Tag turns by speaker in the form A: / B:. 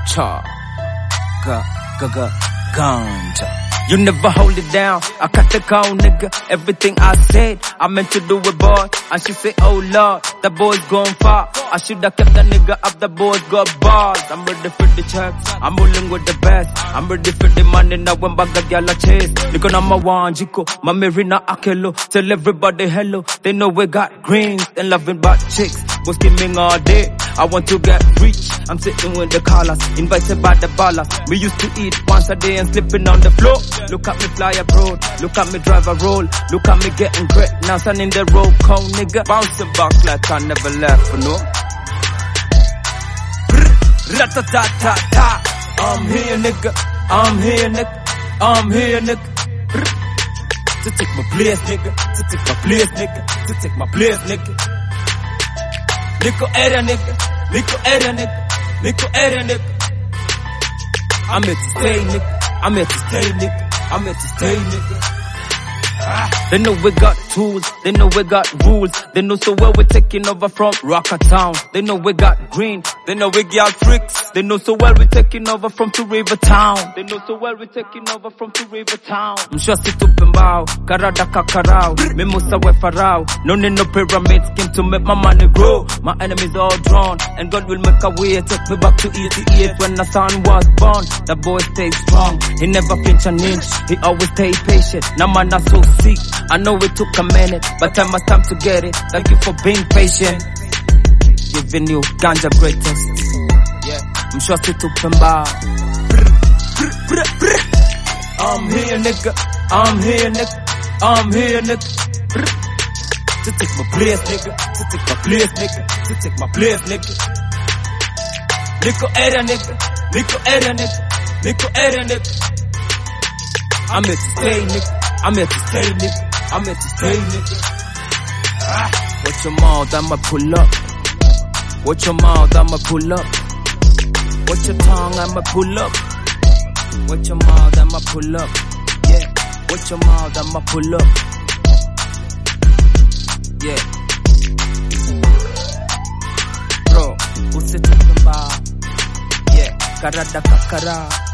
A: cha ganja. You never hold it down, I cut the count, nigga. Everything I said, I meant to do it, boy. And she say, oh Lord, the boy's gone far. I shoulda kept the nigga up, the boy's got bars. I'm ready for the checks, I'm rolling with the best. I'm ready for the money now when baga gyal a chase. Nigga na mawanjiko, my Marina Akelo. Tell everybody hello, they know we got greens and loving bad chicks. Was skimming all day, I want to get rich. I'm sitting with the callers, invited by the ballers. We used to eat once a day and sleeping on the floor. Look at me fly abroad, look at me drive a roll. Look at me getting great, now standing the road cone, nigga. Bouncing back like I never left for no. Rat-a-tat-tat-tat. I'm here, nigga, I'm here, nigga, I'm here, nigga. To take my place, nigga, to take my place, nigga, to take my place, nigga. Nico area, nigga, Nico area, nigga, Nico area, nigga. I'm here to stay, nigga, I'm here to stay, nigga, I'm here to stay, nigga. They know we got tools, they know we got rules. They know so well we're taking over from Rocker Town. They know we got green, they know we got tricks. They know so well we're taking over from Two River Town. They know so well we're taking over from Two River Town. Mshosi tupimbao, karada kakarao. Mimusa we farao, no need no pyramid scheme to make my money grow. My enemies all drawn, and God will make a way. Take me back to 88 when the son was born. The boy stayed strong, he never flinch an inch. He always stayed patient, now man are so sick. I know it took a minute, but time was time to get it. Thank you for being patient. Giving you ganja greatest. Yeah, I'm sure to Pemba. I'm here, nigga. I'm here, nigga. I'm here, nigga. To take my place, nigga. To take my place, nigga. To take my place, nigga. Nico area, nigga. Nico area, nigga. Nico area, nigga. I'm here to stay, nigga. I'm here to stay, nigga. I'm here to stay, nigga. Watch your mouth, I'ma pull up. Watch your mouth, I'ma pull up. Watch your tongue, I'ma pull up. Watch your mouth, I'ma pull up. Yeah. Watch your mouth, I'ma pull up. Yeah. Bro, who's it talking about? Yeah. Karada kakara.